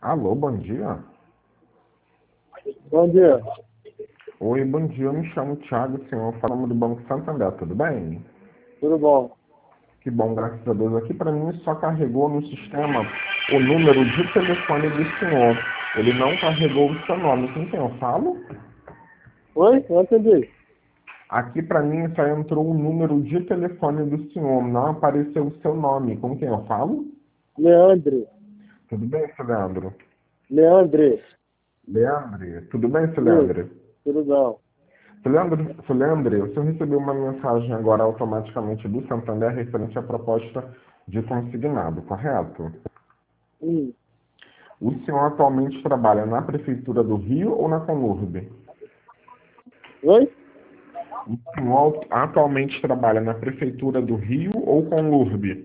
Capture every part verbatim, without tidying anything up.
Alô, bom dia. Bom dia. Oi, bom dia. Eu me chamo Thiago, senhor. Falamos do Banco Santander, tudo bem? Tudo bom? Que bom, graças a Deus. Aqui para mim só carregou no sistema o número de telefone do senhor. Ele não carregou o seu nome. Com quem eu falo? Oi? Não entendi. Aqui para mim só entrou o número de telefone do senhor. Não apareceu o seu nome. Com quem eu falo? Leandre. Tudo bem, seu Leandro? Leandre. Leandre? Tudo bem, seu Isso. Leandro? Tudo bom? Seu Leandro, seu Leandro, o senhor recebeu uma mensagem agora automaticamente do Santander referente à proposta de consignado, correto? Hum. O senhor atualmente trabalha na Prefeitura do Rio ou na Conurb? Oi? O senhor atualmente trabalha na Prefeitura do Rio ou Conurb?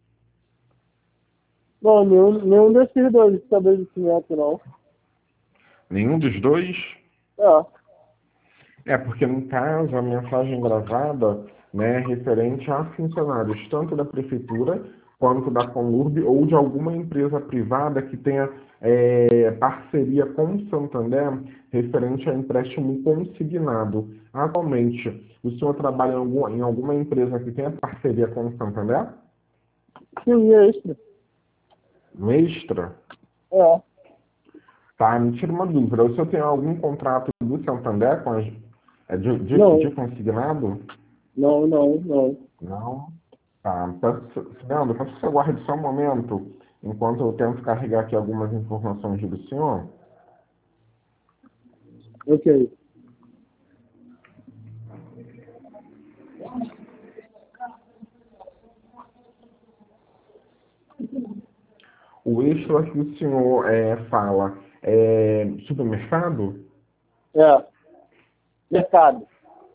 Não, nenhum, nenhum desses dois estabelecimentos, não. Nenhum dos dois? É. É, porque no caso a mensagem gravada, né, é referente a funcionários tanto da prefeitura quanto da Conurb ou de alguma empresa privada que tenha é, parceria com o Santander referente a empréstimo consignado. Atualmente, o senhor trabalha em, algum, em alguma empresa que tenha parceria com o Santander? Sim, é extra. No Extra? É. Tá, me tira uma dúvida. O senhor tem algum contrato do Santander com as, é, de, de, de Não. consignado? Não, não, não. Não? Tá. Peço, Leandro, peço que você aguarde só um momento, enquanto eu tento carregar aqui algumas informações do senhor. Ok. O extra que o senhor é, fala é supermercado? É. Mercado.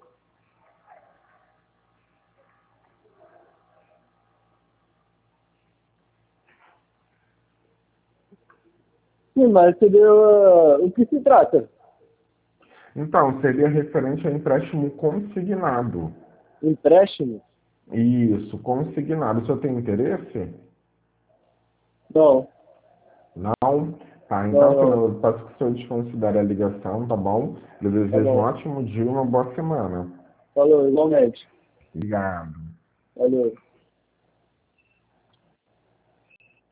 Sim, mas seria uh, o que se trata? Então, seria referente a empréstimo consignado. Empréstimo? Isso, consignado. O senhor tem interesse? Não. Não? Tá, Não, então, não. senhor, eu peço que o senhor desconsidere a ligação, tá bom? Eu Tá desejo um bom. ótimo dia e uma boa semana. Falou, igualmente. Obrigado. Valeu.